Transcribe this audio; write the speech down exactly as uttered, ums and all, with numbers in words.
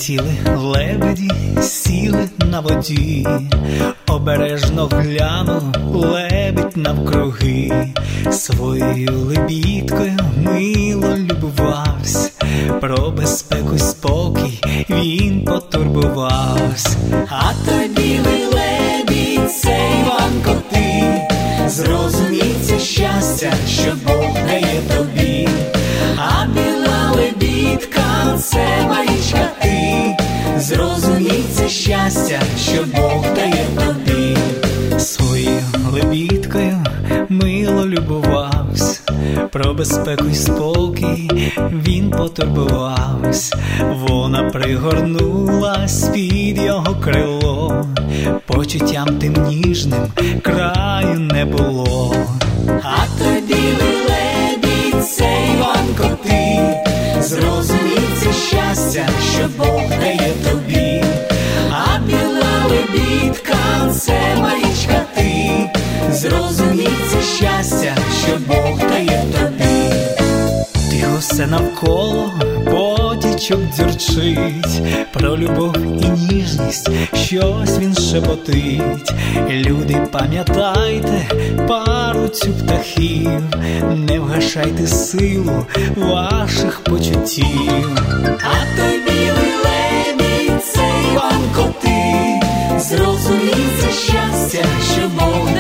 Прилетіли лебеді, сіли на воді, обережно глянули лебідь навкруги, своєю лебідкою мило любувався, про безпеку й спокій він потурбувався. А той білий лебідь, цей Іванко ти, зрозумій це щастя, що Бог дає тобі. А біла лебідка, це Марічка ти, зрозумій це щастя, що Бог дає тобі. Своєю лебідкою мило любувався, про безпеку й спокій він потурбувався. Вона пригорнулась під його крило, почуттям тим ніжним краю не було. А той білий лебідь, це Іванко ти, зрозумій це щастя, що Бог дає тобі. А біла лебідка, це Марічка ти, зрозумій це щастя, що Бог дає тобі. Тихо все навколо потічок дзюрчить, про любов і ніжність щось він шепотить. Люди, пам'ятайте пару цю птахів, не вгашайте силу ваших почуттів. А той білий лебідь, це Іванко ти, зрозумій це щастя, що Бог